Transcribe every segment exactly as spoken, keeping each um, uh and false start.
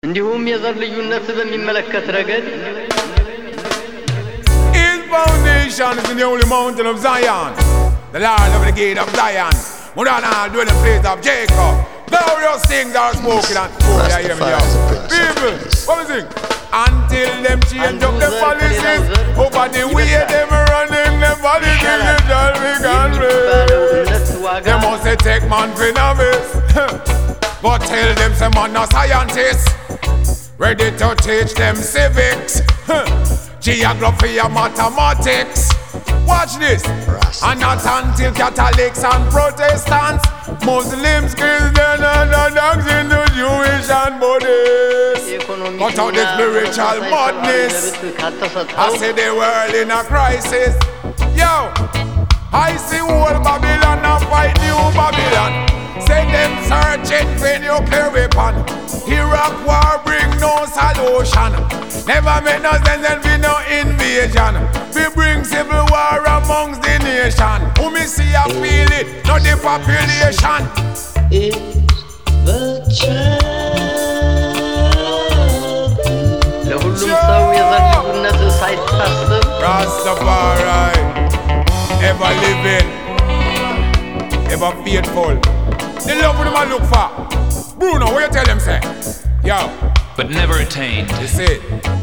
እንዲሁም የዘር ልዩነት በሚመለከት ረገድ His foundation is in the holy mountain of Zion, the Lord of the gate of Zion, Mudana dwelling place of Jacob. Glorious things are spoken and oh, yeah, hear me now. People, what we sing? Until them change up their policies, over the way them running them policies, they shall be gone free. They must say take man for novice, but tell them some man no scientists, ready to teach them civics, geography and mathematics. Watch this. And not until Catholics and Protestants, Muslims, Christians and dogs into Jewish and Buddhists. Cut out the spiritual madness. I see the world in a crisis. Yo, I see old Babylon and fight new Babylon. Say them searching for nuclear weapon. Iraq war bring no solution. Never make no sense and be no invasion. We bring civil war amongst the nation. Who me see I feel it, not the population. It's the child. Rastafari, ever living, ever faithful. The love with them I look for. Bruno, what you tell them say? Yo. But never attained. You see?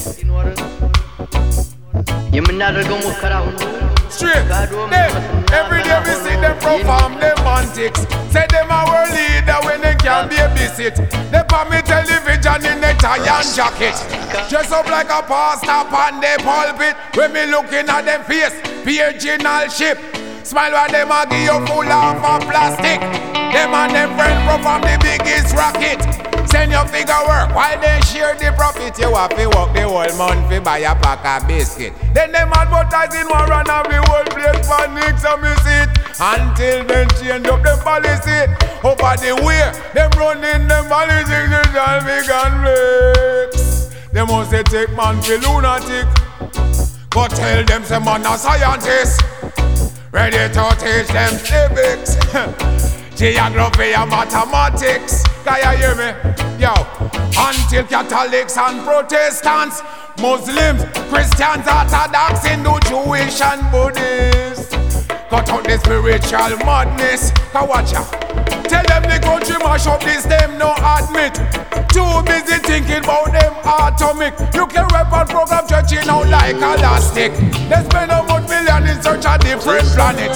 Straight. Them, every day we see them perform them antics. Say them our leader when they can't babysit. They put me television in a tie and jacket. Dress up like a pastor on the pulpit. When me looking at them face, original ship. Smile while them a give you full of a plastic. Them and them friends perform the biggest rocket. Send your figure work while they share the profit. You have to work the whole month to buy a pack of biscuit. Then them advertising war and have the whole place panic. So me see it until then change up them policy. Over the way them running them policy, they shall be gone flex. They must say take man for lunatic, but tell them some man a scientist, ready to teach them civics, geography and mathematics. Can you hear me? Yo, until Catholics and Protestants, Muslims, Christians, Orthodox, Hindu, Jewish and Buddhists, cut out the spiritual madness. Can watch ya? Tell them the country mash up this, them no admit. Too busy thinking about them atomic. You can rap and program churching out like elastic. They spend a much million in search a different planet.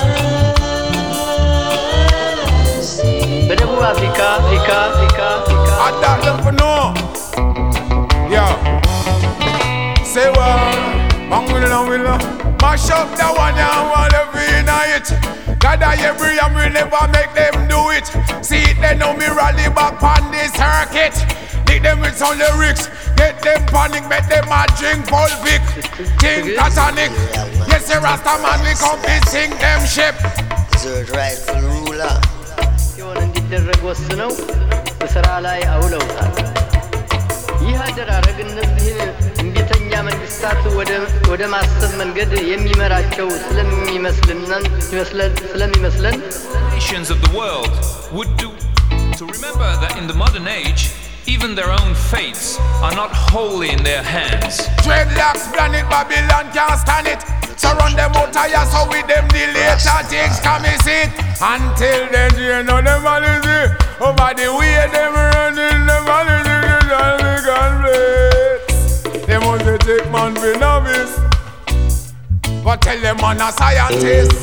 በደቡብ አፍሪካ አፍሪካ አፍሪካ I got them for no. Yo, say what? Bang with it and will mash up that one and want to be in it. God I every and we never make them do it. See it they know me rally back on the circuit. Dig them with some lyrics, get them panic, make them a drink full Vic. Think Titanic. Yes, the Rasta man we come to sing them ship. Third rightful ruler. እንዲደረግ ወስነው በሥራ ላይ አውለውታል። ይህ አደራረግ እነዚህን እንቢተኛ መንግስታት ወደ ወደ ማሰብ መንገድ የሚመራቸው ስለሚመስልናን ስለሚመስለን nations of the world would do to remember that in the modern age even their own fates are not wholly in their hands. Dreadlocks planet Babylon can't stand it. Surround them out here so with them the later things come is it. Until then you know them policy. Over the way them running them policy, they shall be gone flex. They must take man for novice, but tell them man a scientist.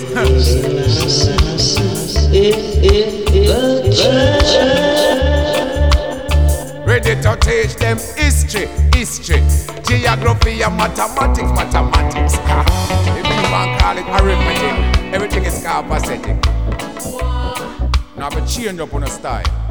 Ready to teach them history, history, geography and mathematics, mathematics. If you want to call it arithmetic, everything is copacetic. Now be change up on a style.